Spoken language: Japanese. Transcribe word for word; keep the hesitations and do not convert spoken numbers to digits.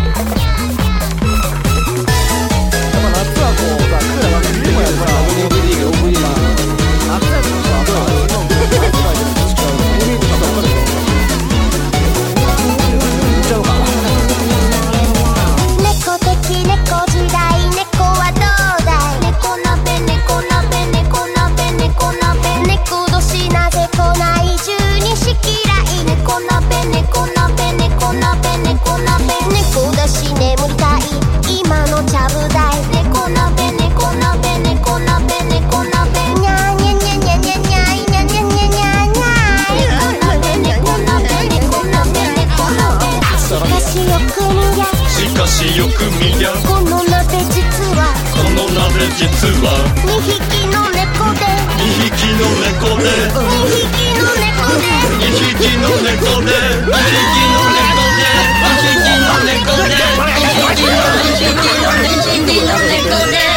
よく見りゃこの鍋実はこの鍋実はにひきの猫でにひきの猫でにひきの猫でにひきの猫でにひきの猫でにひきの猫でにひきの猫でにひきの猫で